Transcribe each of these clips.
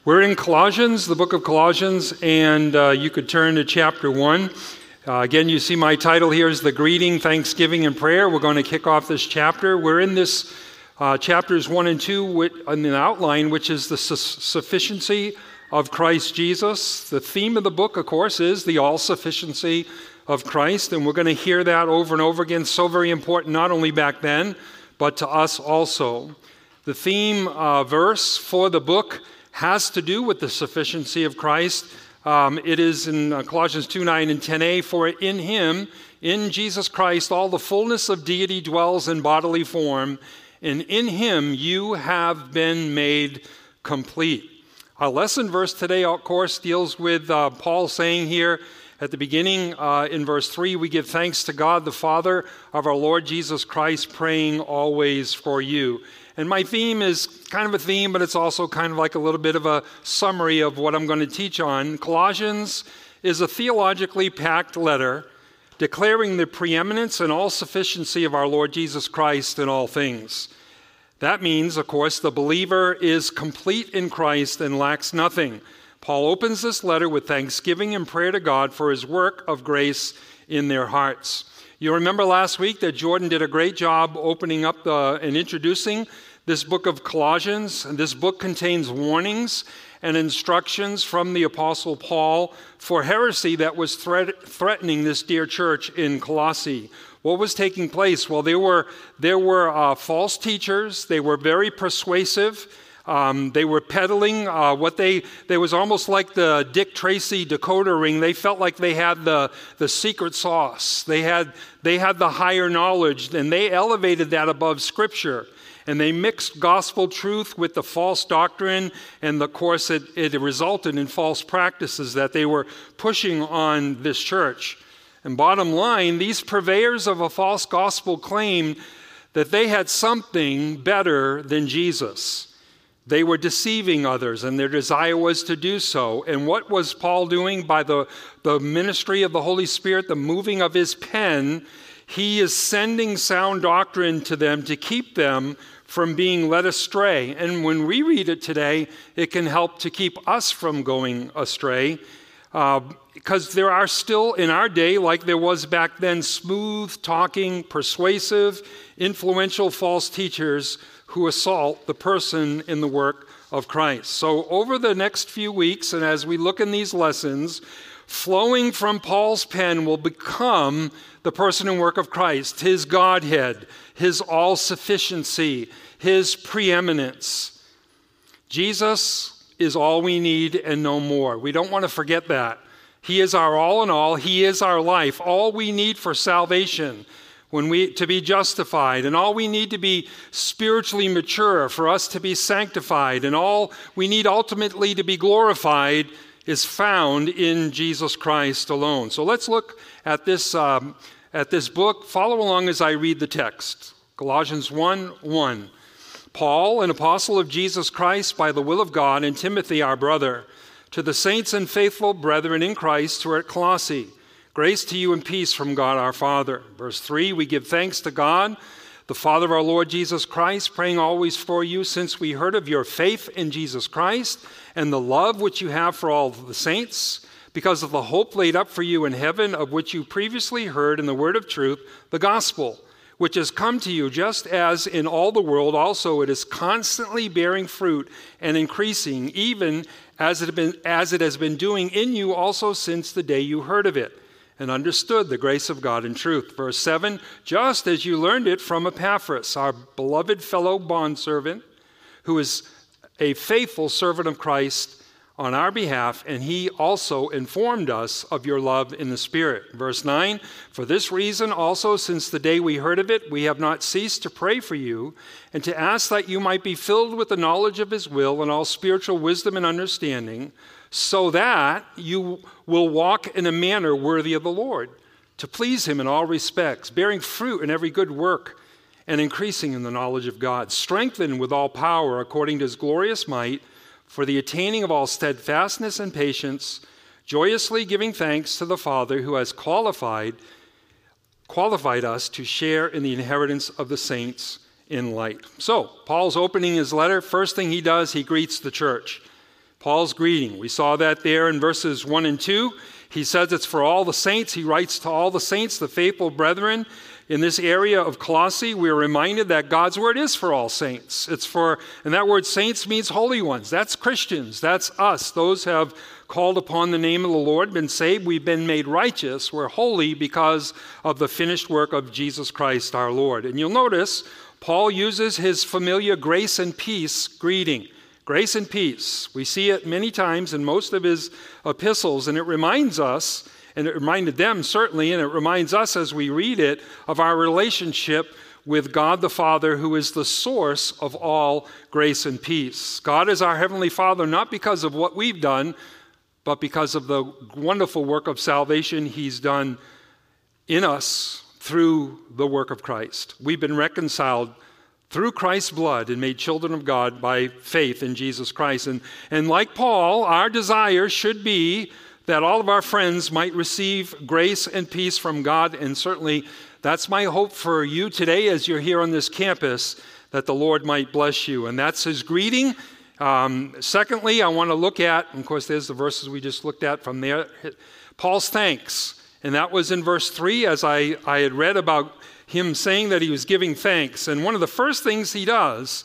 We're in Colossians, the book of Colossians, and you could turn to chapter 1. Again, you see my title here is The Greeting, Thanksgiving, and Prayer. We're going to kick off this chapter. We're in this chapters 1 and 2 in the outline, which is the sufficiency of Christ Jesus. The theme of the book, of course, is the all-sufficiency of Christ, and we're going to hear that over and over again. So very important, not only back then, but to us also. The theme verse for the book has to do with the sufficiency of Christ. It is in Colossians 2:9 and 10a, for in him, in Jesus Christ, all the fullness of deity dwells in bodily form, and in him you have been made complete. Our lesson verse today, of course, deals with Paul saying here at the beginning in verse 3, we give thanks to God, the Father of our Lord Jesus Christ, praying always for you. And my theme is kind of a theme, but it's also kind of like a little bit of a summary of what I'm going to teach on. Colossians is a theologically packed letter declaring the preeminence and all-sufficiency of our Lord Jesus Christ in all things. That means, of course, the believer is complete in Christ and lacks nothing. Paul opens this letter with thanksgiving and prayer to God for his work of grace in their hearts. You remember last week that Jordan did a great job opening up and introducing this book of Colossians. And this book contains warnings and instructions from the Apostle Paul for heresy that was threatening this dear church in Colossae. What was taking place? Well, there were false teachers. They were very persuasive. They were peddling they was almost like the Dick Tracy decoder ring. They felt like they had the secret sauce. They had the higher knowledge, and they elevated that above Scripture. And they mixed gospel truth with the false doctrine, and of course it resulted in false practices that they were pushing on this church. And bottom line, these purveyors of a false gospel claimed that they had something better than Jesus. They were deceiving others, and their desire was to do so. And what was Paul doing by the ministry of the Holy Spirit, the moving of his pen? He is sending sound doctrine to them to keep them from being led astray. And when we read it today, it can help to keep us from going astray. Because there are still in our day, like there was back then, smooth-talking, persuasive, influential false teachers who assault the person in the work of Christ. So over the next few weeks, and as we look in these lessons, flowing from Paul's pen will become the person and work of Christ, his Godhead, his all-sufficiency, his preeminence. Jesus is all we need and no more. We don't want to forget that. He is our all in all. He is our life, all we need for salvation, to be justified, and all we need to be spiritually mature, for us to be sanctified, and all we need ultimately to be glorified is found in Jesus Christ alone. So let's look at this book. Follow along as I read the text. Colossians 1:1. Paul, an apostle of Jesus Christ by the will of God, and Timothy, our brother, to the saints and faithful brethren in Christ who are at Colossae, grace to you and peace from God our Father. Verse 3, we give thanks to God, the Father of our Lord Jesus Christ, praying always for you, since we heard of your faith in Jesus Christ and the love which you have for all the saints, because of the hope laid up for you in heaven, of which you previously heard in the word of truth, the gospel, which has come to you, just as in all the world also it is constantly bearing fruit and increasing, even as it has been doing in you also since the day you heard of it and understood the grace of God in truth. Verse 7, just as you learned it from Epaphras, our beloved fellow bondservant, who is a faithful servant of Christ on our behalf, and he also informed us of your love in the Spirit. Verse 9, for this reason also, since the day we heard of it, we have not ceased to pray for you and to ask that you might be filled with the knowledge of his will and all spiritual wisdom and understanding, so that you will walk in a manner worthy of the Lord, to please him in all respects, bearing fruit in every good work and increasing in the knowledge of God, strengthened with all power according to his glorious might, for the attaining of all steadfastness and patience, joyously giving thanks to the Father who has qualified us to share in the inheritance of the saints in light. So, Paul's opening his letter. First thing he does, he greets the church. Paul's greeting. We saw that there in verses 1 and 2. He says it's for all the saints. He writes to all the saints, the faithful brethren. In this area of Colossae, we are reminded that God's word is for all saints. And that word saints means holy ones. That's Christians. That's us. Those have called upon the name of the Lord, been saved. We've been made righteous. We're holy because of the finished work of Jesus Christ our Lord. And you'll notice Paul uses his familiar grace and peace greeting. Grace and peace. We see it many times in most of his epistles, and it reminds us, and it reminded them certainly, and it reminds us as we read it, of our relationship with God the Father, who is the source of all grace and peace. God is our Heavenly Father not because of what we've done, but because of the wonderful work of salvation He's done in us through the work of Christ. We've been reconciled through Christ's blood and made children of God by faith in Jesus Christ. And like Paul, our desire should be that all of our friends might receive grace and peace from God. And certainly that's my hope for you today as you're here on this campus, that the Lord might bless you. And that's his greeting. Secondly, I want to look at, and of course there's the verses we just looked at from there, Paul's thanks. And that was in verse 3 as I had read about him saying that he was giving thanks. And one of the first things he does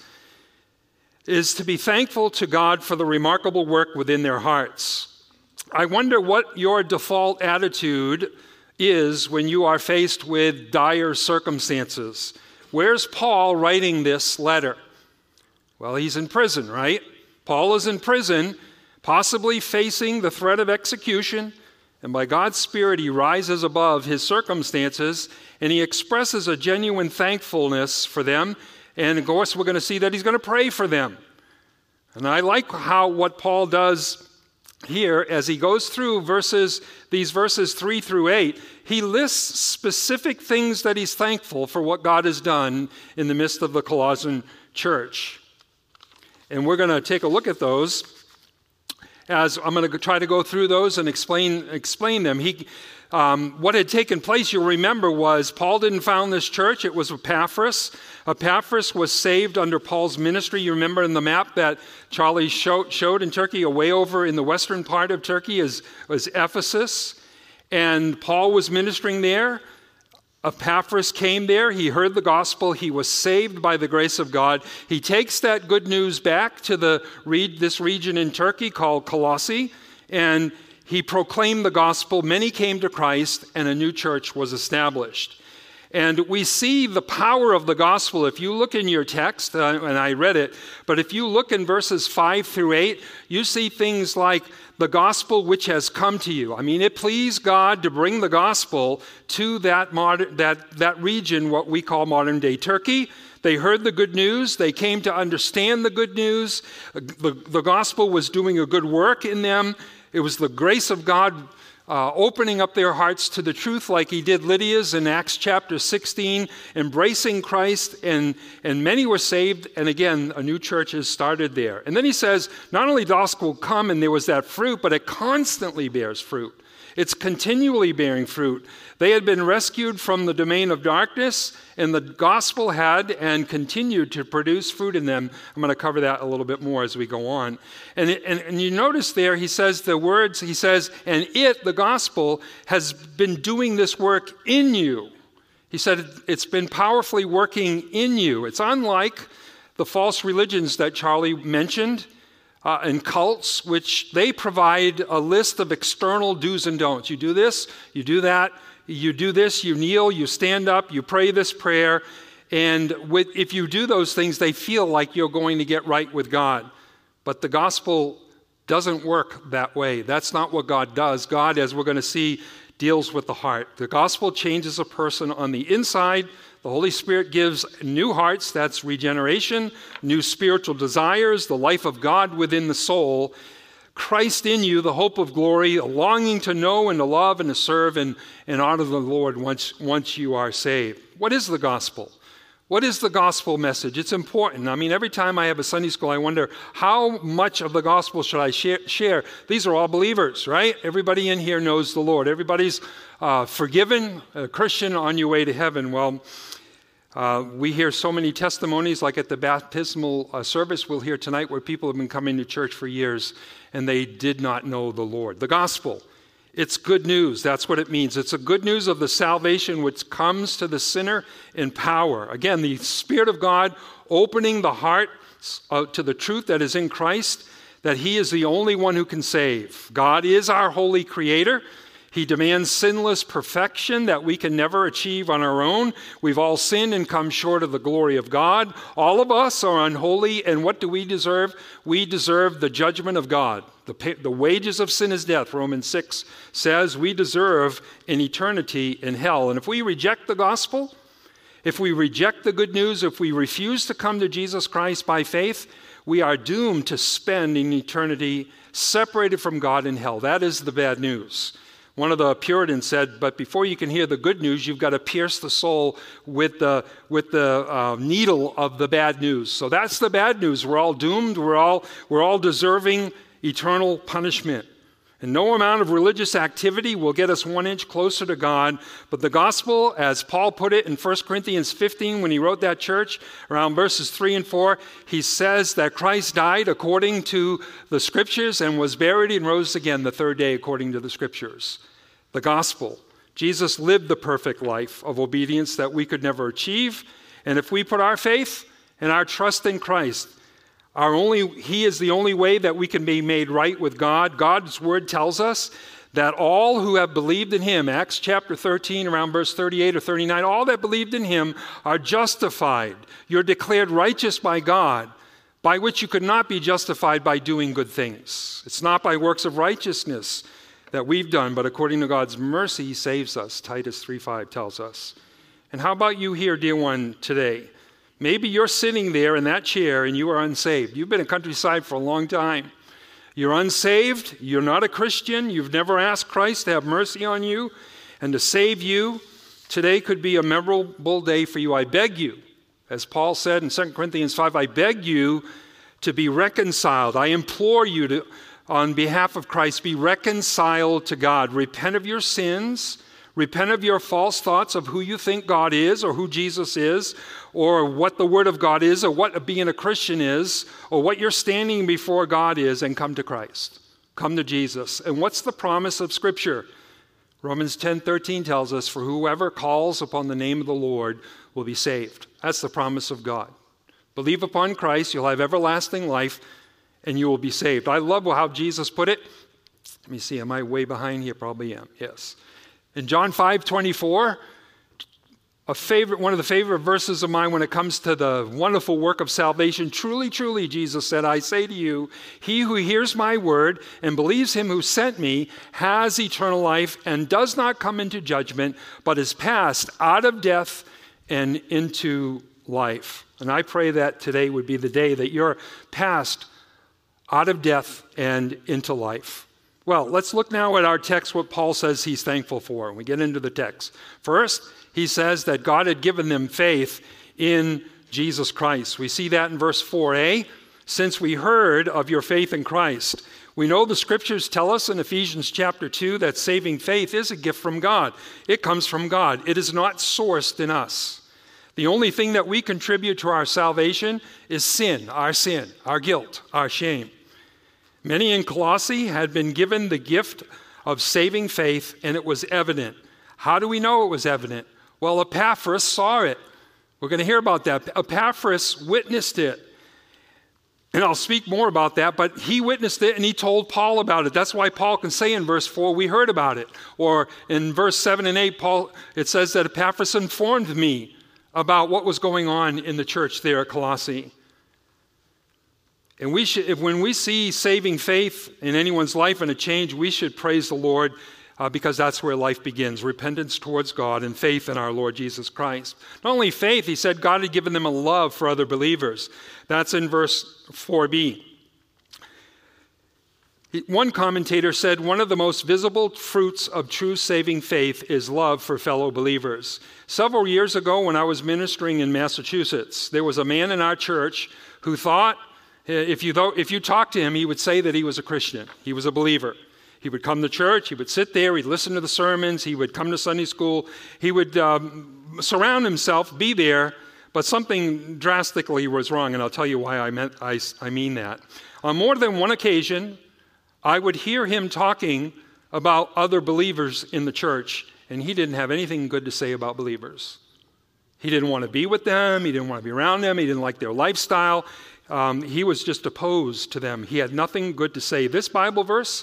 is to be thankful to God for the remarkable work within their hearts. I wonder what your default attitude is when you are faced with dire circumstances. Where's Paul writing this letter? Well, he's in prison, right? Paul is in prison, possibly facing the threat of execution, and by God's Spirit, he rises above his circumstances, and he expresses a genuine thankfulness for them, and of course, we're going to see that he's going to pray for them. And I like what Paul does here as he goes through these verses 3 through 8. He lists specific things that he's thankful for what God has done in the midst of the Colossian church. And we're going to take a look at those as I'm going to try to go through those and explain them. What had taken place, you'll remember, was Paul didn't found this church. It was Epaphras. Epaphras was saved under Paul's ministry. You remember in the map that Charlie showed in Turkey, away over in the western part of Turkey was Ephesus. And Paul was ministering there. Epaphras came there. He heard the gospel. He was saved by the grace of God. He takes that good news back to this region in Turkey called Colossae, and he proclaimed the gospel. Many came to Christ, and a new church was established. And we see the power of the gospel. If you look in your text, and I read it, but if you look in verses 5 through 8, you see things like the gospel which has come to you. I mean, it pleased God to bring the gospel to that region, what we call modern-day Turkey. They heard the good news. They came to understand the good news. The gospel was doing a good work in them. It was the grace of God opening up their hearts to the truth like he did Lydia's in Acts chapter 16, embracing Christ, and many were saved, and again, a new church is started there. And then he says, not only the gospel come and there was that fruit, but it constantly bears fruit. It's continually bearing fruit. They had been rescued from the domain of darkness, and the gospel had and continued to produce fruit in them. I'm going to cover that a little bit more as we go on. And you notice there, he says the words, he says, and the gospel, has been doing this work in you. He said it's been powerfully working in you. It's unlike the false religions that Charlie mentioned, and cults, which they provide a list of external do's and don'ts. You do this, you do that, you do this, you kneel, you stand up, you pray this prayer, and if you do those things, they feel like you're going to get right with God. But the gospel doesn't work that way. That's not what God does. God, as we're going to see, deals with the heart. The gospel changes a person on the inside. The Holy Spirit gives new hearts, that's regeneration, new spiritual desires, the life of God within the soul, Christ in you, the hope of glory, a longing to know and to love and to serve and honor the Lord once you are saved. What is the gospel? What is the gospel message? It's important. I mean, every time I have a Sunday school, I wonder how much of the gospel should I share? These are all believers, right? Everybody in here knows the Lord. Everybody's forgiven, a Christian on your way to heaven. Well, We hear so many testimonies, like at the baptismal service we'll hear tonight, where people have been coming to church for years and they did not know the Lord. The gospel, it's good news. That's what it means. It's a good news of the salvation which comes to the sinner in power. Again, the Spirit of God opening the heart to the truth that is in Christ, that He is the only one who can save. God is our holy Creator. He demands sinless perfection that we can never achieve on our own. We've all sinned and come short of the glory of God. All of us are unholy, and what do we deserve? We deserve the judgment of God. The wages of sin is death, Romans 6 says. We deserve an eternity in hell. And if we reject the gospel, if we reject the good news, if we refuse to come to Jesus Christ by faith, we are doomed to spend an eternity separated from God in hell. That is the bad news. One of the Puritans said, but before you can hear the good news, you've got to pierce the soul with the needle of the bad news. So that's the bad news. We're all doomed. We're all deserving eternal punishment. And no amount of religious activity will get us 1 inch closer to God. But the gospel, as Paul put it in 1 Corinthians 15, when he wrote that church, around verses 3 and 4, he says that Christ died according to the Scriptures and was buried and rose again the third day according to the Scriptures. The gospel. Jesus lived the perfect life of obedience that we could never achieve. And if we put our faith and our trust in Christ, He is the only way that we can be made right with God. God's word tells us that all who have believed in Him, Acts chapter 13, around verse 38 or 39, all that believed in Him are justified. You're declared righteous by God, by which you could not be justified by doing good things. It's not by works of righteousness that we've done, but according to God's mercy, He saves us, Titus 3:5 tells us. And how about you here, dear one, today? Maybe you're sitting there in that chair and you are unsaved. You've been in Countryside for a long time. You're unsaved. You're not a Christian. You've never asked Christ to have mercy on you and to save you. Today could be a memorable day for you. I beg you, as Paul said in 2 Corinthians 5, I beg you to be reconciled. I implore you to, on behalf of Christ, be reconciled to God. Repent of your sins. Repent of your false thoughts of who you think God is or who Jesus is or what the Word of God is or what being a Christian is or what you're standing before God is, and come to Christ. Come to Jesus. And what's the promise of Scripture? Romans 10:13 tells us, for whoever calls upon the name of the Lord will be saved. That's the promise of God. Believe upon Christ, you'll have everlasting life, and you will be saved. I love how Jesus put it. Let me see, am I way behind here? Probably am, yes. In John 5:24, one of the favorite verses of mine when it comes to the wonderful work of salvation, truly, truly, Jesus said, I say to you, he who hears my word and believes Him who sent me has eternal life and does not come into judgment, but is passed out of death and into life. And I pray that today would be the day that you're passed out of death and into life. Well, let's look now at our text, what Paul says he's thankful for. We get into the text. First, he says that God had given them faith in Jesus Christ. We see that in verse 4a. Since we heard of your faith in Christ, we know the Scriptures tell us in Ephesians chapter 2 that saving faith is a gift from God. It comes from God. It is not sourced in us. The only thing that we contribute to our salvation is sin, our guilt, our shame. Many in Colossae had been given the gift of saving faith, and it was evident. How do we know it was evident? Well, Epaphras saw it. We're going to hear about that. Epaphras witnessed it. And I'll speak more about that, but he witnessed it and he told Paul about it. That's why Paul can say in verse 4, we heard about it. Or in verse 7 and 8, it says that Epaphras informed me about what was going on in the church there at Colossae. And when we see saving faith in anyone's life and a change, we should praise the Lord because that's where life begins. Repentance towards God and faith in our Lord Jesus Christ. Not only faith, he said God had given them a love for other believers. That's in verse 4b. One commentator said one of the most visible fruits of true saving faith is love for fellow believers. Several years ago when I was ministering in Massachusetts, there was a man in our church who thought if you talked to him, he would say that he was a Christian. He was a believer. He would come to church. He would sit there. He'd listen to the sermons. He would come to Sunday school. He would surround himself, be there, but something drastically was wrong, and I'll tell you why I mean that. On more than one occasion, I would hear him talking about other believers in the church, and he didn't have anything good to say about believers. He didn't want to be with them. He didn't want to be around them. He didn't like their lifestyle. He was just opposed to them. He had nothing good to say. This Bible verse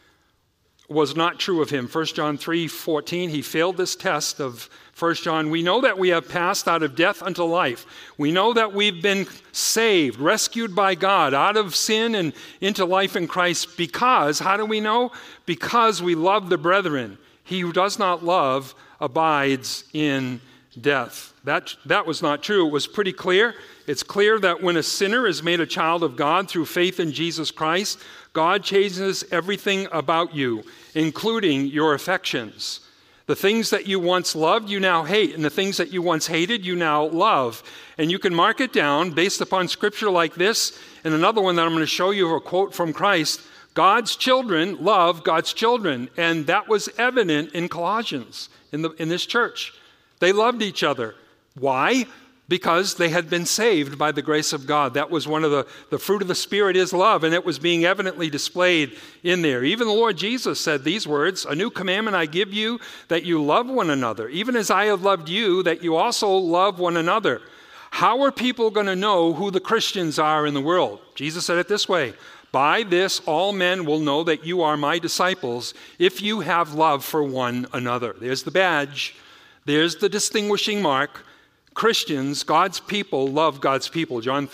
was not true of him. 1 John 3:14, he failed this test of 1 John. We know that we have passed out of death unto life. We know that we've been saved, rescued by God out of sin and into life in Christ because, how do we know? Because we love the brethren. He who does not love abides in death. That was not true. It was pretty clear. It's clear that when a sinner is made a child of God through faith in Jesus Christ, God changes everything about you, including your affections. The things that you once loved, you now hate, and the things that you once hated, you now love. And you can mark it down based upon scripture like this, and another one that I'm going to show you, a quote from Christ: God's children love God's children. And that was evident in Colossians, in this church. They loved each other. Why? Because they had been saved by the grace of God. That was one of the fruit of the Spirit is love, and it was being evidently displayed in there. Even the Lord Jesus said these words: "A new commandment I give you, that you love one another, even as I have loved you, that you also love one another." How are people going to know who the Christians are in the world? Jesus said it this way: "By this all men will know that you are my disciples, if you have love for one another." There's the badge. There's the distinguishing mark. Christians, God's people, love God's people. John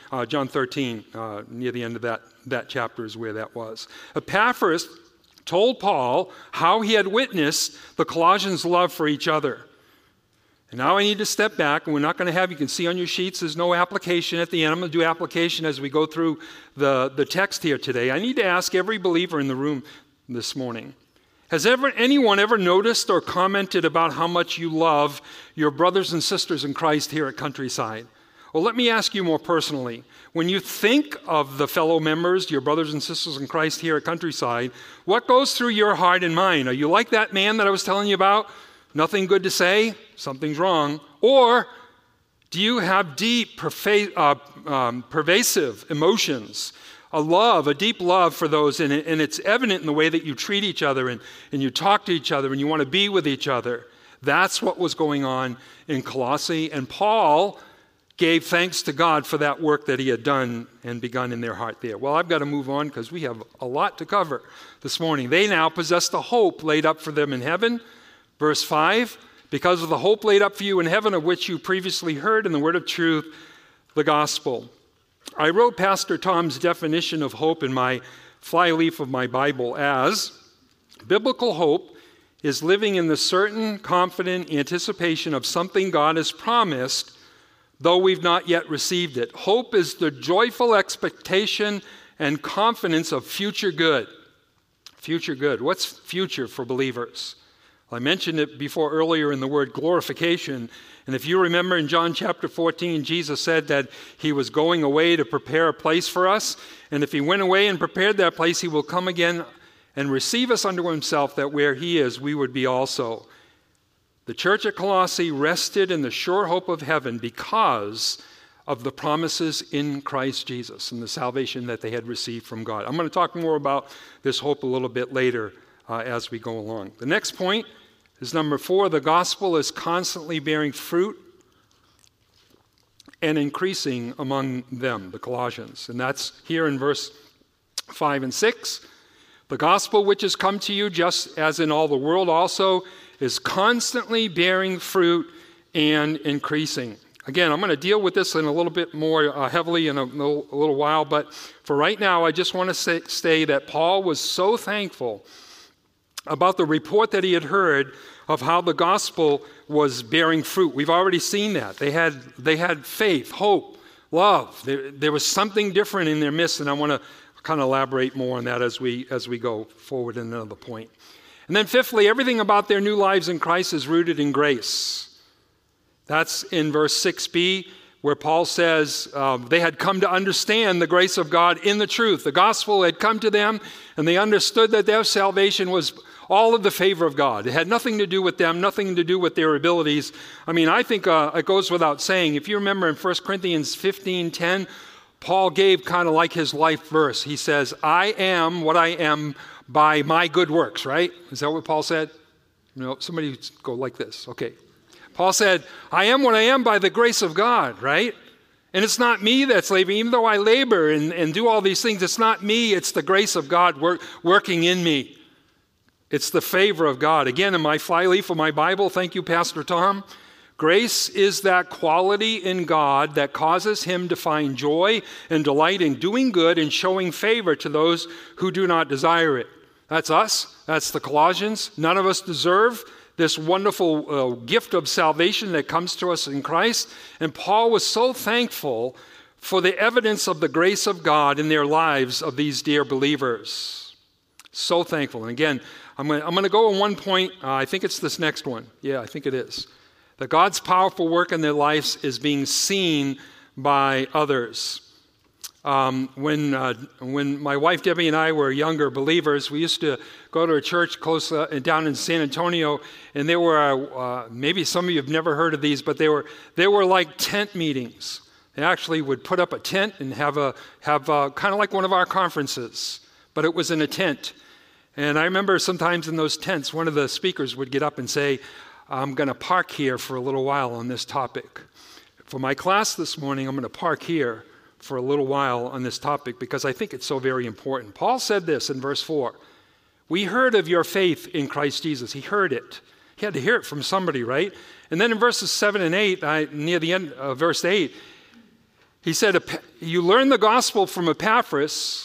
13, near the end of that chapter is where that was. Epaphras told Paul how he had witnessed the Colossians' love for each other. And now I need to step back, and we're not going to have, you can see on your sheets, there's no application at the end. I'm going to do application as we go through the text here today. I need to ask every believer in the room this morning: has anyone ever noticed or commented about how much you love your brothers and sisters in Christ here at Countryside? Well, let me ask you more personally. When you think of the fellow members, your brothers and sisters in Christ here at Countryside, what goes through your heart and mind? Are you like that man that I was telling you about? Nothing good to say? Something's wrong. Or do you have deep, pervasive emotions? A deep love for those, and it's evident in the way that you treat each other and you talk to each other and you want to be with each other. That's what was going on in Colossae, and Paul gave thanks to God for that work that he had done and begun in their heart there. Well, I've got to move on because we have a lot to cover this morning. They now possess the hope laid up for them in heaven. Verse 5, because of the hope laid up for you in heaven, of which you previously heard in the word of truth, the gospel. I wrote Pastor Tom's definition of hope in my flyleaf of my Bible as: biblical hope is living in the certain, confident anticipation of something God has promised, though we've not yet received it. Hope is the joyful expectation and confidence of future good. Future good. What's future for believers? Well, I mentioned it before earlier in the word glorification. And if you remember in John chapter 14, Jesus said that he was going away to prepare a place for us. And if he went away and prepared that place, he will come again and receive us unto himself, that where he is, we would be also. The church at Colossae rested in the sure hope of heaven because of the promises in Christ Jesus and the salvation that they had received from God. I'm going to talk more about this hope a little bit later as we go along. The next point is number 4. The gospel is constantly bearing fruit and increasing among them, the Colossians. And that's here in verse 5 and 6. The gospel which has come to you, just as in all the world also, is constantly bearing fruit and increasing. Again, I'm going to deal with this in a little bit more heavily in a little while, but for right now, I just want to say that Paul was so thankful about the report that he had heard of how the gospel was bearing fruit. We've already seen that. They had faith, hope, love. There was something different in their midst, and I want to kind of elaborate more on that as we go forward in another point. And then fifthly, everything about their new lives in Christ is rooted in grace. That's in verse 6b, where Paul says they had come to understand the grace of God in the truth. The gospel had come to them, and they understood that their salvation was all of the favor of God. It had nothing to do with them, nothing to do with their abilities. I mean, I think it goes without saying. If you remember in 1 Corinthians 15:10, Paul gave kind of like his life verse. He says, I am what I am by my good works, right? Is that what Paul said? No, somebody go like this. Okay. Paul said, I am what I am by the grace of God, right? And it's not me that's laboring. Even though I labor and do all these things, it's not me. It's the grace of God working in me. It's the favor of God. Again, in my flyleaf of my Bible, thank you, Pastor Tom, grace is that quality in God that causes him to find joy and delight in doing good and showing favor to those who do not desire it. That's us. That's the Colossians. None of us deserve this wonderful gift of salvation that comes to us in Christ. And Paul was so thankful for the evidence of the grace of God in their lives of these dear believers. So thankful. And again, I'm going to go on one point. I think it's this next one. Yeah, I think it is. That God's powerful work in their lives is being seen by others. When my wife Debbie and I were younger believers, we used to go to a church close down in San Antonio, and there were maybe some of you have never heard of these, but they were like tent meetings. They actually would put up a tent and have kind of like one of our conferences, but it was in a tent. And I remember sometimes in those tents, one of the speakers would get up and say, I'm going to park here for a little while on this topic. For my class this morning, I'm going to park here for a little while on this topic because I think it's so very important. Paul said this in verse 4. We heard of your faith in Christ Jesus. He heard it. He had to hear it from somebody, right? And then in verses 7 and 8, near the end of verse 8, he said, you learned the gospel from Epaphras,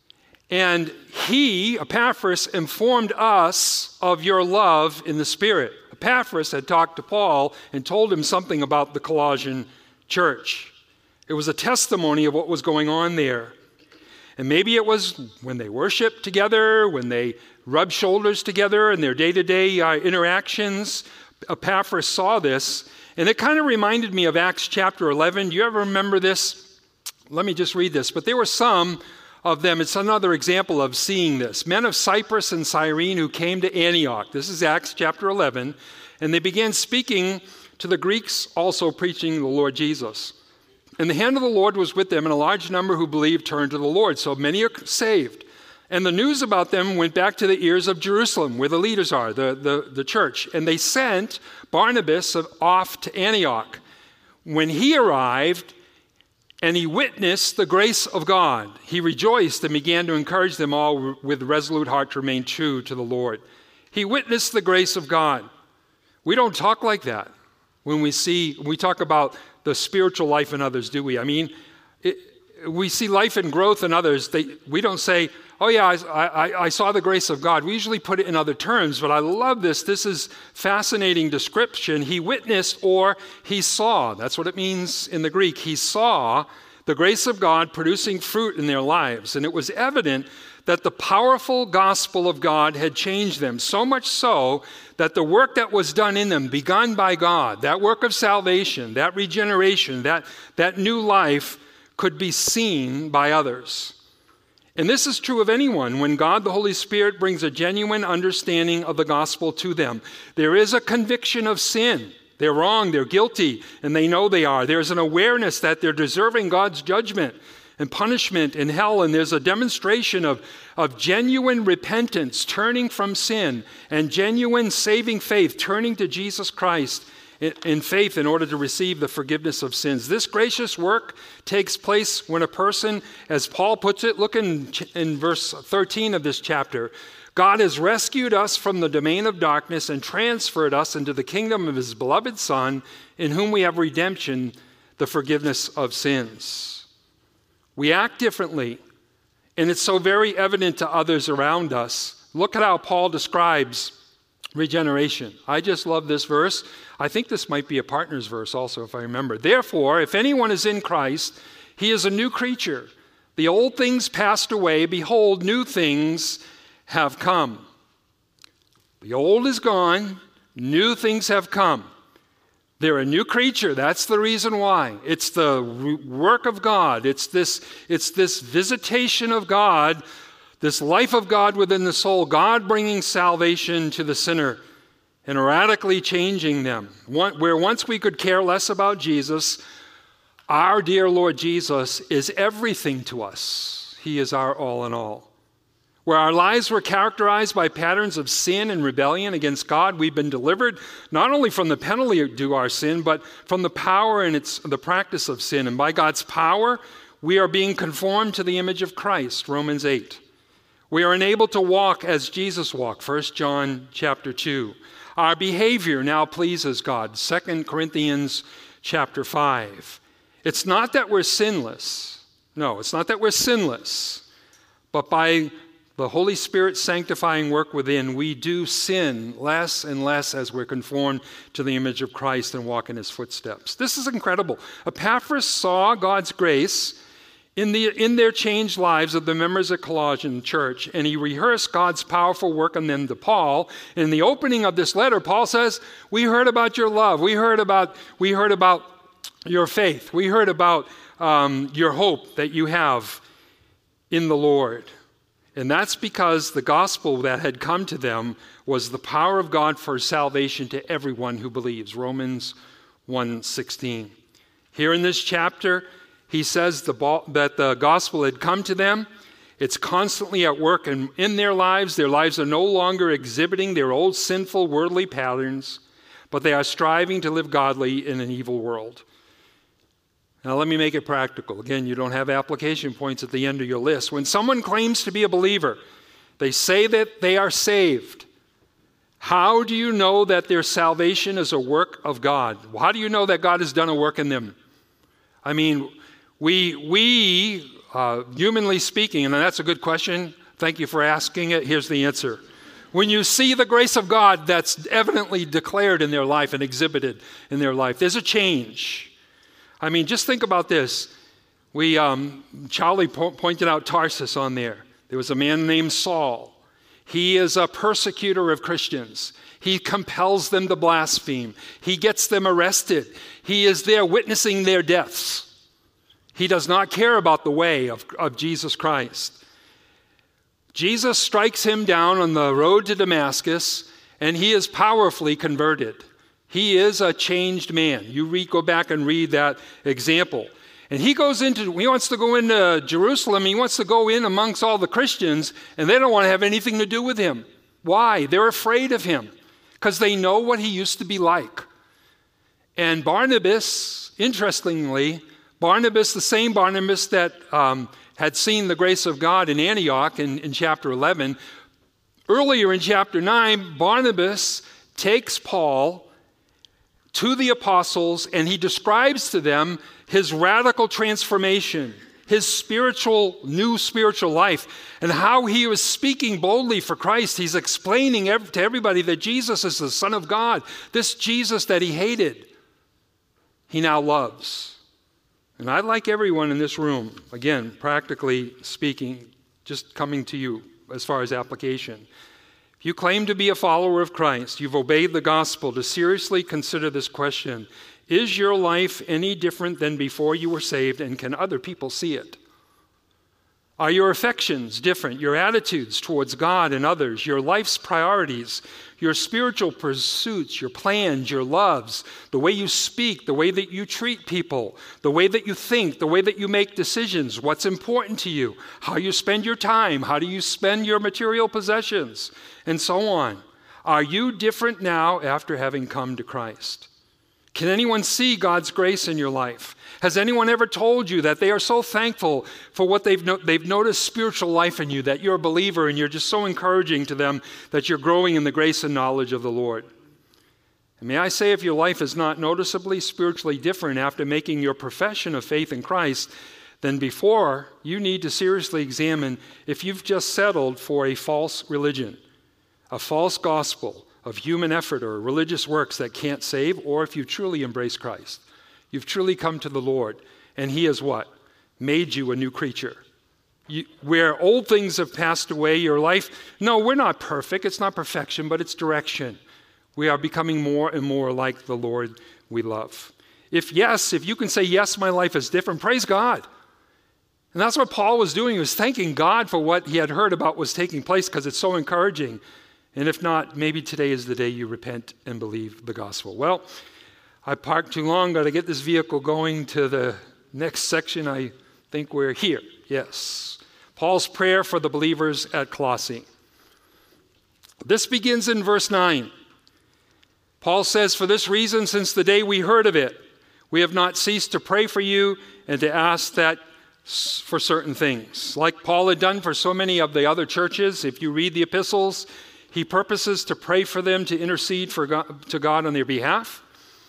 and he, Epaphras, informed us of your love in the Spirit. Epaphras had talked to Paul and told him something about the Colossian church. It was a testimony of what was going on there. And maybe it was when they worshiped together, when they rubbed shoulders together in their day-to-day interactions. Epaphras saw this, and it kind of reminded me of Acts chapter 11. Do you ever remember this? Let me just read this. But there were some of them, it's another example of seeing this, men of Cyprus and Cyrene who came to Antioch. This is Acts chapter 11. And they began speaking to the Greeks, also preaching the Lord Jesus. And the hand of the Lord was with them, and a large number who believed turned to the Lord. So many are saved. And the news about them went back to the ears of Jerusalem, where the leaders are, the church. And they sent Barnabas off to Antioch. When he arrived, and he witnessed the grace of God, he rejoiced and began to encourage them all with resolute heart to remain true to the Lord. He witnessed the grace of God. We don't talk like that when we talk about the spiritual life in others, do we? I mean, we see life and growth in others. We don't say, oh yeah, I saw the grace of God. We usually put it in other terms, but I love this. This is fascinating description. He witnessed or he saw. That's what it means in the Greek. He saw the grace of God producing fruit in their lives. And it was evident that the powerful gospel of God had changed them, so much so that the work that was done in them, begun by God, that work of salvation, that regeneration, that new life could be seen by others. And this is true of anyone when God, the Holy Spirit, brings a genuine understanding of the gospel to them. There is a conviction of sin. They're wrong, they're guilty, and they know they are. There's an awareness that they're deserving God's judgment and punishment in hell, and there's a demonstration of genuine repentance, turning from sin, and genuine saving faith, turning to Jesus Christ in faith in order to receive the forgiveness of sins. This gracious work takes place when a person, as Paul puts it, look in verse 13 of this chapter, God has rescued us from the domain of darkness and transferred us into the kingdom of his beloved Son, in whom we have redemption, the forgiveness of sins. We act differently, and it's so very evident to others around us. Look at how Paul describes regeneration. I just love this verse. I think this might be a partner's verse also, if I remember. Therefore, if anyone is in Christ, he is a new creature. The old things passed away. Behold, new things have come. The old is gone. New things have come. They're a new creature. That's the reason why. It's the work of God. It's this visitation of God, this life of God within the soul, God bringing salvation to the sinner and radically changing them. Where once we could care less about Jesus, our dear Lord Jesus is everything to us. He is our all in all. Where our lives were characterized by patterns of sin and rebellion against God, we've been delivered not only from the penalty due our sin, but from the power and the practice of sin. And by God's power, we are being conformed to the image of Christ, Romans 8. We are enabled to walk as Jesus walked, 1 John chapter 2. Our behavior now pleases God, 2 Corinthians chapter 5. It's not that we're sinless. No, it's not that we're sinless. But by the Holy Spirit sanctifying work within, we do sin less and less as we're conformed to the image of Christ and walk in his footsteps. This is incredible. Epaphras saw God's grace in their changed lives of the members of Colossian church, and he rehearsed God's powerful work on them to Paul. In the opening of this letter, Paul says, we heard about your love. We heard about your faith. We heard about your hope that you have in the Lord. And that's because the gospel that had come to them was the power of God for salvation to everyone who believes. Romans 1:16. Here in this chapter, he says that the gospel had come to them. It's constantly at work in their lives. Their lives are no longer exhibiting their old sinful worldly patterns, but they are striving to live godly in an evil world. Now, let me make it practical. Again, you don't have application points at the end of your list. When someone claims to be a believer, they say that they are saved. How do you know that their salvation is a work of God? How do you know that God has done a work in them? I mean, we humanly speaking, and that's a good question. Thank you for asking it. Here's the answer. When you see the grace of God that's evidently declared in their life and exhibited in their life, there's a change. I mean, just think about this. Charlie pointed out Tarsus on there. There was a man named Saul. He is a persecutor of Christians. He compels them to blaspheme. He gets them arrested. He is there witnessing their deaths. He does not care about the way of Jesus Christ. Jesus strikes him down on the road to Damascus, and he is powerfully converted. He is a changed man. Go back and read that example. And he wants to go into Jerusalem. He wants to go in amongst all the Christians, and they don't want to have anything to do with him. Why? They're afraid of him because they know what he used to be like. And Barnabas, interestingly, the same Barnabas that had seen the grace of God in Antioch in chapter 11, earlier in chapter 9, Barnabas takes Paul to the apostles, and he describes to them his radical transformation, his new spiritual life, and how he was speaking boldly for Christ. He's explaining to everybody that Jesus is the Son of God. This Jesus that he hated, he now loves. And I'd like everyone in this room, again, practically speaking, just coming to you as far as application. If you claim to be a follower of Christ, you've obeyed the gospel, to seriously consider this question. Is your life any different than before you were saved, and can other people see it? Are your affections different? Your attitudes towards God and others, your life's priorities, your spiritual pursuits, your plans, your loves, the way you speak, the way that you treat people, the way that you think, the way that you make decisions, what's important to you, how you spend your time, how do you spend your material possessions, and so on. Are you different now after having come to Christ? Can anyone see God's grace in your life? Has anyone ever told you that they are so thankful for what they've noticed spiritual life in you, that you're a believer and you're just so encouraging to them that you're growing in the grace and knowledge of the Lord? And may I say, if your life is not noticeably spiritually different after making your profession of faith in Christ than before, you need to seriously examine if you've just settled for a false religion, a false gospel of human effort or religious works that can't save, or if you truly embrace Christ. You've truly come to the Lord, and he has what? Made you a new creature. Where old things have passed away, your life, no, we're not perfect. It's not perfection, but it's direction. We are becoming more and more like the Lord we love. If you can say, yes, my life is different, praise God. And that's what Paul was doing. He was thanking God for what he had heard about was taking place because it's so encouraging. And if not, maybe today is the day you repent and believe the gospel. Well, I parked too long. Got to get this vehicle going to the next section. I think we're here. Yes. Paul's prayer for the believers at Colossae. This begins in verse 9. Paul says, for this reason, since the day we heard of it, we have not ceased to pray for you and to ask that for certain things. Like Paul had done for so many of the other churches, if you read the epistles, he purposes to pray for them, to intercede to God on their behalf.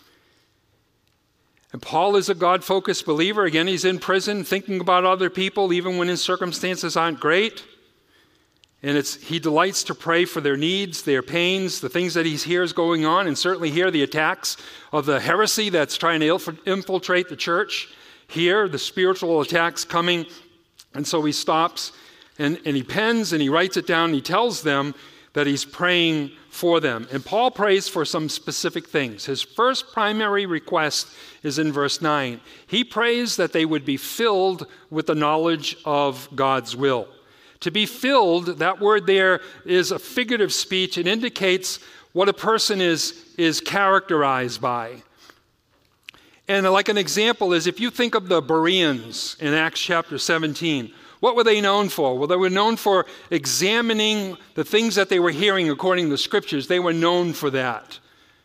And Paul is a God-focused believer. Again, he's in prison thinking about other people, even when his circumstances aren't great. And he delights to pray for their needs, their pains, the things that he hears going on, and certainly here the attacks of the heresy that's trying to infiltrate the church. Here, the spiritual attacks coming. And so he stops and he pens and he writes it down and he tells them that he's praying for them. And Paul prays for some specific things. His first primary request is in verse 9. He prays that they would be filled with the knowledge of God's will. To be filled, that word there is a figurative speech. It indicates what a person is characterized by. And like an example is if you think of the Bereans in Acts chapter 17, what were they known for? Well, they were known for examining the things that they were hearing according to the scriptures. They were known for that.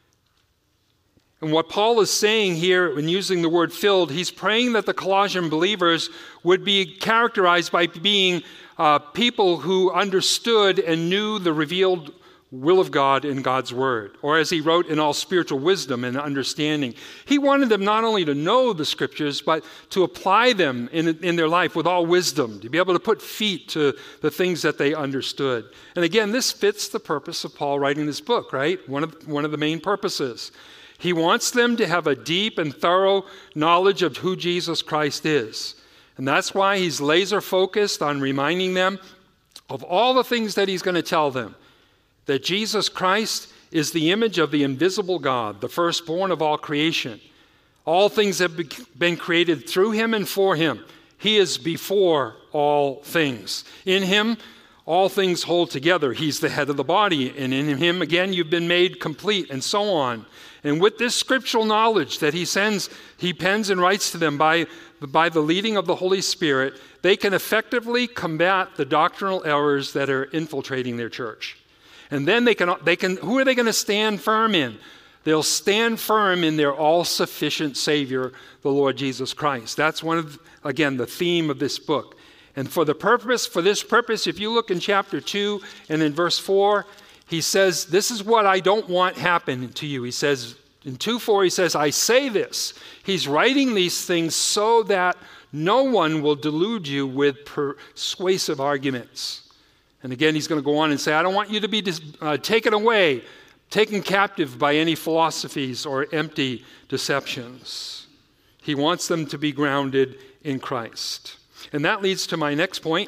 And what Paul is saying here when using the word filled, he's praying that the Colossian believers would be characterized by being people who understood and knew the revealed will of God in God's word, or as he wrote, in all spiritual wisdom and understanding. He wanted them not only to know the scriptures, but to apply them in their life with all wisdom, to be able to put feet to the things that they understood. And again, this fits the purpose of Paul writing this book, right? One of the main purposes. He wants them to have a deep and thorough knowledge of who Jesus Christ is. And that's why he's laser focused on reminding them of all the things that he's going to tell them. That Jesus Christ is the image of the invisible God, the firstborn of all creation. All things have been created through him and for him. He is before all things. In him, all things hold together. He's the head of the body. And in him, again, you've been made complete, and so on. And with this scriptural knowledge that he pens and writes to them by the leading of the Holy Spirit, they can effectively combat the doctrinal errors that are infiltrating their church. And then they can. Who are they going to stand firm in? They'll stand firm in their all-sufficient Savior, the Lord Jesus Christ. That's again, the theme of this book. And for this purpose, if you look in chapter 2 and in verse 4, he says, this is what I don't want happen to you. He says, in 2:4, he says, I say this. He's writing these things so that no one will delude you with persuasive arguments. And again, he's going to go on and say, I don't want you to be taken away, taken captive by any philosophies or empty deceptions. He wants them to be grounded in Christ. And that leads to my next point.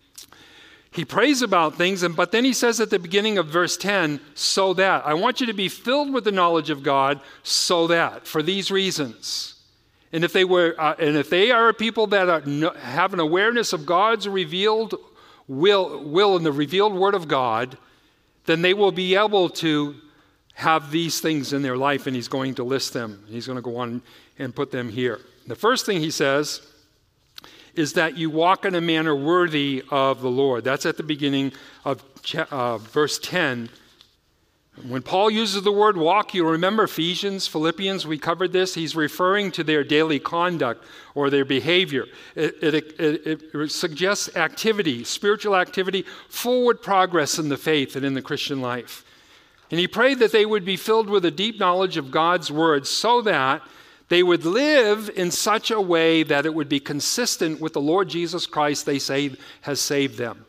He prays about things, but then he says at the beginning of verse 10, so that. I want you to be filled with the knowledge of God, so that, for these reasons. And if they are people that have an awareness of God's revealed will in the revealed word of God, then they will be able to have these things in their life, and he's going to list them. He's going to go on and put them here. The first thing he says is that you walk in a manner worthy of the Lord. That's at the beginning of verse 10. When Paul uses the word walk, you remember Ephesians, Philippians, we covered this. He's referring to their daily conduct or their behavior. It suggests activity, spiritual activity, forward progress in the faith and in the Christian life. And he prayed that they would be filled with a deep knowledge of God's word so that they would live in such a way that it would be consistent with the Lord Jesus Christ they say has saved them.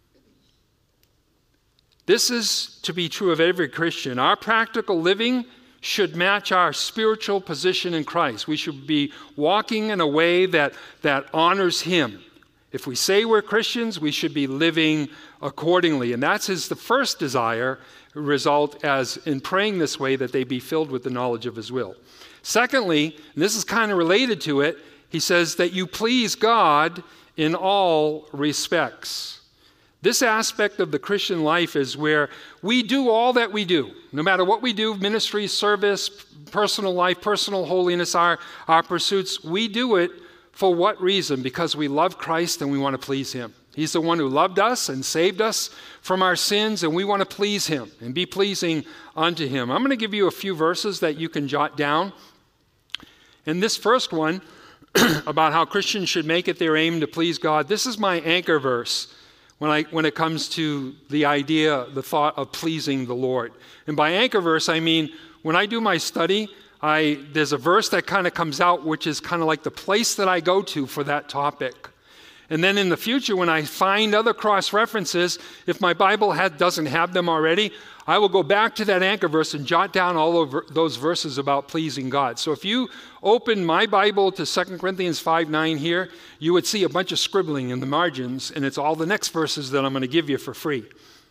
This is to be true of every Christian. Our practical living should match our spiritual position in Christ. We should be walking in a way that honors him. If we say we're Christians, we should be living accordingly. And that's the first desire result as in praying this way that they be filled with the knowledge of his will. Secondly, and this is kind of related to it, he says that you please God in all respects. This aspect of the Christian life is where we do all that we do, no matter what we do, ministry, service, personal life, personal holiness, our pursuits, we do it for what reason? Because we love Christ and we want to please him. He's the one who loved us and saved us from our sins, and we want to please him and be pleasing unto him. I'm going to give you a few verses that you can jot down. And this first one, about how Christians should make it their aim to please God, this is my anchor verse when it comes to the idea, the thought of pleasing the Lord. And by anchor verse, I mean when I do my study, there's a verse that kind of comes out, which is kind of like the place that I go to for that topic. And then in the future, when I find other cross-references, if my Bible doesn't have them already, I will go back to that anchor verse and jot down all of those verses about pleasing God. So if you open my Bible to 2 Corinthians 5:9 here, you would see a bunch of scribbling in the margins, and it's all the next verses that I'm going to give you for free.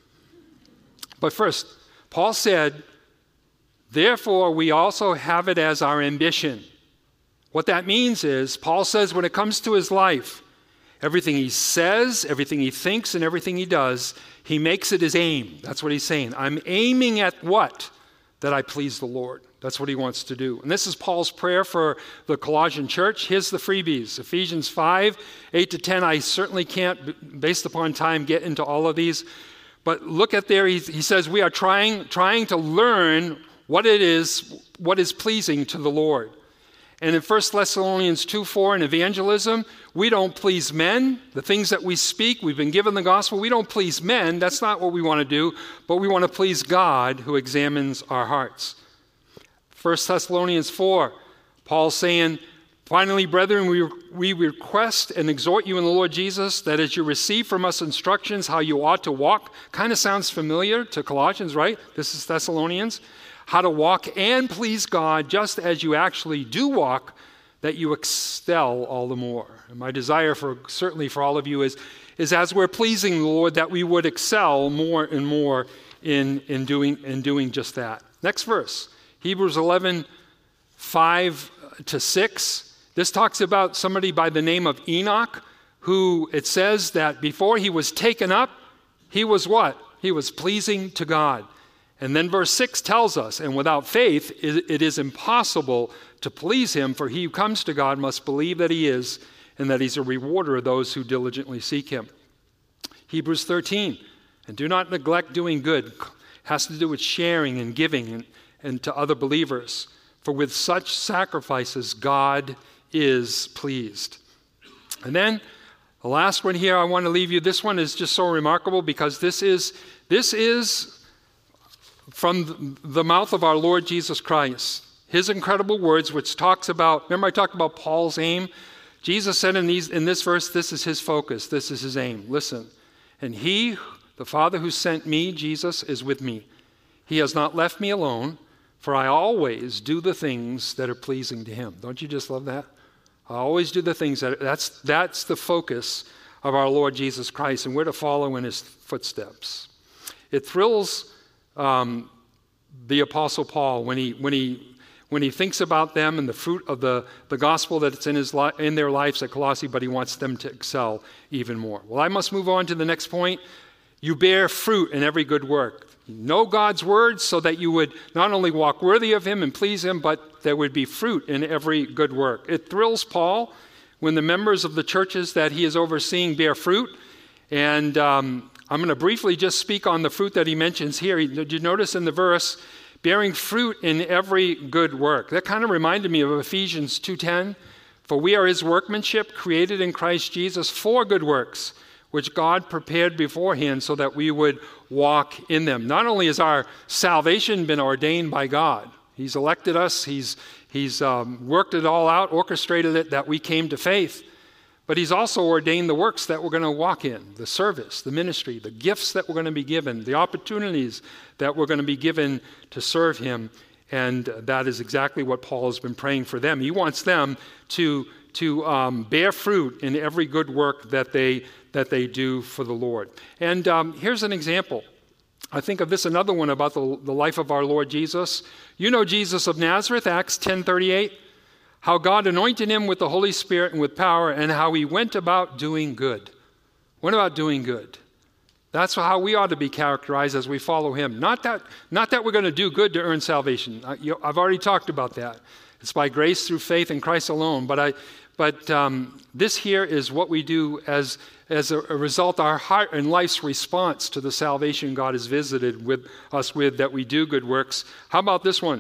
But first, Paul said, therefore we also have it as our ambition. What that means is, Paul says when it comes to his life, everything he says, everything he thinks, and everything he does, he makes it his aim. That's what he's saying. I'm aiming at what? That I please the Lord. That's what he wants to do. And this is Paul's prayer for the Colossian church. Here's the freebies. Ephesians 5:8-10. I certainly can't, based upon time, get into all of these. But look at there, he says we are trying to learn what is pleasing to the Lord. And in 1 Thessalonians 2:4 in evangelism, we don't please men. The things that we speak, we've been given the gospel. We don't please men. That's not what we want to do. But we want to please God who examines our hearts. 1 Thessalonians 4, Paul's saying, finally, brethren, we request and exhort you in the Lord Jesus that as you receive from us instructions how you ought to walk, kind of sounds familiar to Colossians, right? This is Thessalonians. How to walk and please God just as you actually do walk, that you excel all the more. And my desire certainly for all of you is as we're pleasing the Lord, that we would excel more and more in doing just that. Next verse, Hebrews 11:5-6. This talks about somebody by the name of Enoch, who it says that before he was taken up, he was what? He was pleasing to God. And then verse 6 tells us, and without faith it is impossible to please him, for he who comes to God must believe that he is, and that he's a rewarder of those who diligently seek him. Hebrews 13, and do not neglect doing good, has to do with sharing and giving and to other believers. For with such sacrifices God is pleased. And then the last one here I want to leave you, this one is just so remarkable because this is from the mouth of our Lord Jesus Christ. His incredible words, which talks about, remember I talked about Paul's aim? Jesus said in this verse, this is his focus, this is his aim. Listen, and he, the Father who sent me, Jesus, is with me. He has not left me alone, for I always do the things that are pleasing to him. Don't you just love that? I always do the things that's the focus of our Lord Jesus Christ, and we're to follow in his footsteps. It thrills the Apostle Paul when he thinks about them and the fruit of the gospel that's in their lives at Colossae, but he wants them to excel even more. Well, I must move on to the next point. You bear fruit in every good work. Know God's word so that you would not only walk worthy of him and please him, but there would be fruit in every good work. It thrills Paul when the members of the churches that he is overseeing bear fruit. And I'm going to briefly just speak on the fruit that he mentions here. Did you notice in the verse, bearing fruit in every good work? That kind of reminded me of Ephesians 2:10. For we are his workmanship, created in Christ Jesus for good works, which God prepared beforehand so that we would walk in them. Not only has our salvation been ordained by God, he's elected us, he's worked it all out, orchestrated it that we came to faith, but he's also ordained the works that we're going to walk in, the service, the ministry, the gifts that we're going to be given, the opportunities that we're going to be given to serve him. And that is exactly what Paul has been praying for them. He wants them to bear fruit in every good work that they do for the Lord. And here's an example. I think of this another one about the life of our Lord Jesus. You know Jesus of Nazareth, Acts 10:38, how God anointed him with the Holy Spirit and with power, and how he went about doing good. Went about doing good. That's how we ought to be characterized as we follow him. Not that we're going to do good to earn salvation. I've already talked about that. It's by grace through faith in Christ alone. But this here is what we do as a result, our heart and life's response to the salvation God has visited with us with, that we do good works. How about this one?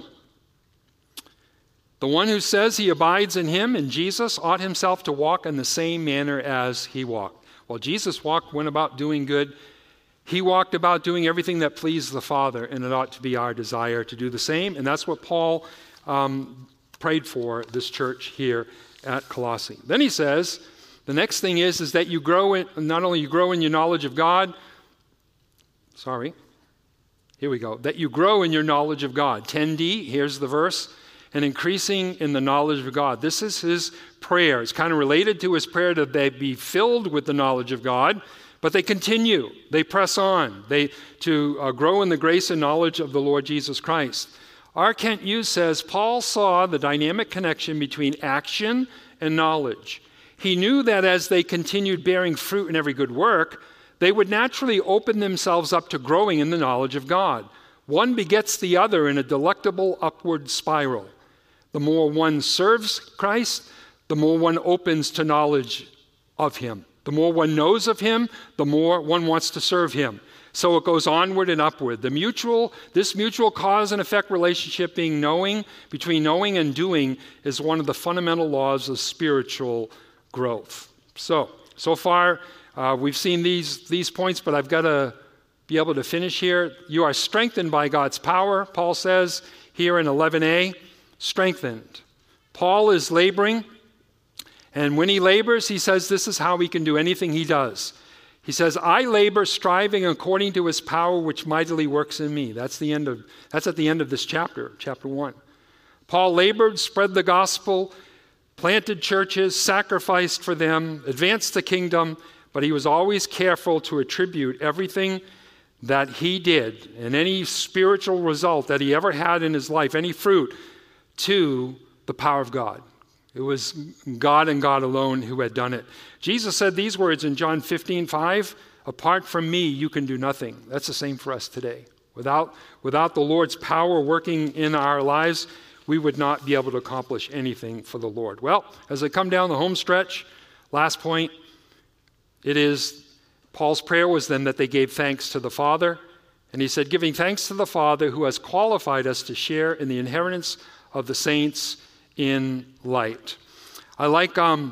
The one who says he abides in him, in Jesus, ought himself to walk in the same manner as he walked. Well, Jesus went about doing good. He walked about doing everything that pleased the Father, and it ought to be our desire to do the same. And that's what Paul prayed for this church here at Colossae. Then he says, the next thing is that you grow in, not only you grow in your knowledge of God, that you grow in your knowledge of God. 10d, here's the verse, and increasing in the knowledge of God. This is his prayer. It's kind of related to his prayer that they be filled with the knowledge of God, but they continue. They press on. To grow in the grace and knowledge of the Lord Jesus Christ. R. Kent Hughes says, Paul saw the dynamic connection between action and knowledge. He knew that as they continued bearing fruit in every good work, they would naturally open themselves up to growing in the knowledge of God. One begets the other in a delectable upward spiral. The more one serves Christ, the more one opens to knowledge of him. The more one knows of him, the more one wants to serve him. So it goes onward and upward. This mutual cause and effect relationship between knowing and doing is one of the fundamental laws of spiritual growth. So far we've seen these points, but I've got to be able to finish here. You are strengthened by God's power, Paul says here in 11a, strengthened. Paul is laboring, and when he labors, he says this is how he can do anything he does. He says, I labor striving according to his power which mightily works in me. That's at the end of this chapter 1. Paul labored, spread the gospel, planted churches, sacrificed for them, advanced the kingdom, but he was always careful to attribute everything that he did and any spiritual result that he ever had in his life, any fruit, to the power of God. It was God and God alone who had done it. Jesus said these words in John 15:5, apart from me, you can do nothing. That's the same for us today. Without the Lord's power working in our lives, we would not be able to accomplish anything for the Lord. Well, as I come down the home stretch, last point, Paul's prayer was then that they gave thanks to the Father. And he said, giving thanks to the Father who has qualified us to share in the inheritance of the saints in light. I like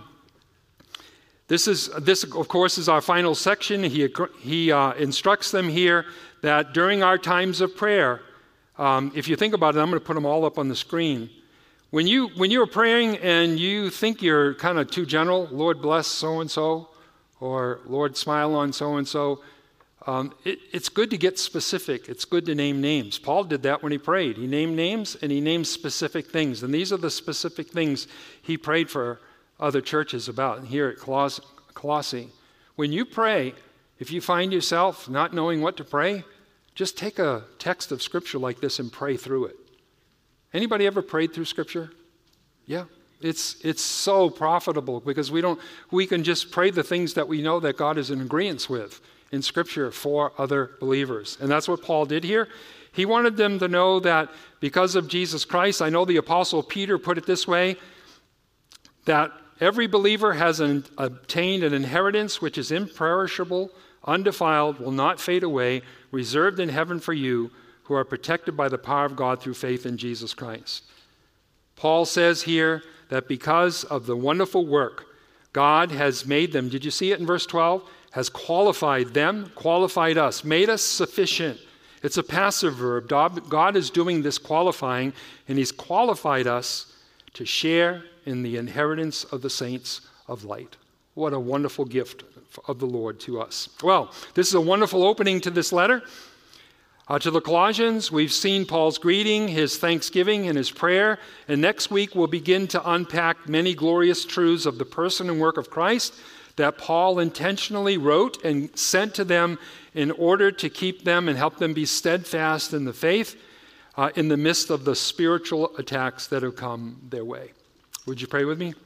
this of course is our final section. He instructs them here that during our times of prayer, if you think about it, I'm going to put them all up on the screen. When you're praying and you think you're kind of too general, Lord bless so and so, or Lord smile on so and so, it's good to get specific. It's good to name names. Paul did that when he prayed. He named names and he named specific things. And these are the specific things he prayed for other churches about here at Colossae. When you pray, if you find yourself not knowing what to pray, just take a text of Scripture like this and pray through it. Anybody ever prayed through Scripture? Yeah. It's so profitable because we can just pray the things that we know that God is in agreement with in Scripture for other believers. And that's what Paul did here. He wanted them to know that because of Jesus Christ, I know the Apostle Peter put it this way, that every believer has obtained an inheritance which is imperishable, undefiled, will not fade away, reserved in heaven for you who are protected by the power of God through faith in Jesus Christ. Paul says here that because of the wonderful work God has made them, did you see it in verse 12? Has qualified them, qualified us, made us sufficient. It's a passive verb. God is doing this qualifying, and he's qualified us to share in the inheritance of the saints of light. What a wonderful gift of the Lord to us. Well, this is a wonderful opening to this letter. To the Colossians, we've seen Paul's greeting, his thanksgiving, and his prayer. And next week, we'll begin to unpack many glorious truths of the person and work of Christ that Paul intentionally wrote and sent to them in order to keep them and help them be steadfast in the faith in the midst of the spiritual attacks that have come their way. Would you pray with me?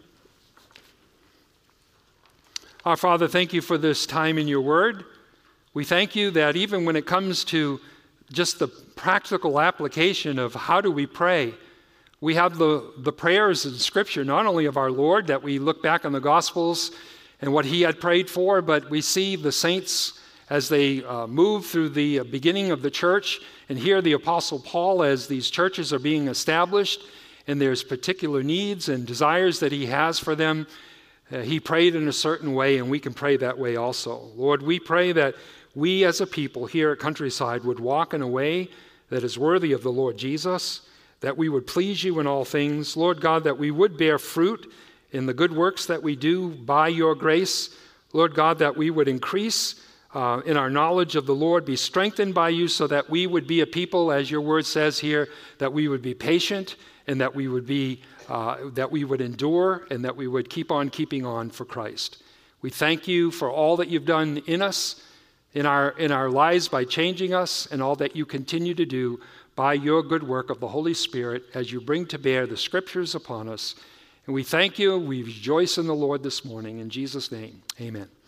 Our Father, thank you for this time in your word. We thank you that even when it comes to just the practical application of how do we pray, we have the prayers in Scripture, not only of our Lord, that we look back on the Gospels and what he had prayed for, but we see the saints as they move through the beginning of the church, and hear the Apostle Paul as these churches are being established, and there's particular needs and desires that he has for them. He prayed in a certain way, and we can pray that way also. Lord, we pray that we as a people here at Countryside would walk in a way that is worthy of the Lord Jesus, that we would please you in all things. Lord God, that we would bear fruit in the good works that we do by your grace. Lord God, that we would increase in our knowledge of the Lord, be strengthened by you so that we would be a people, as your word says here, that we would be patient and that we would be that we would endure and that we would keep on keeping on for Christ. We thank you for all that you've done in us, in our lives by changing us, and all that you continue to do by your good work of the Holy Spirit as you bring to bear the Scriptures upon us. And we thank you. We rejoice in the Lord this morning. In Jesus' name, amen.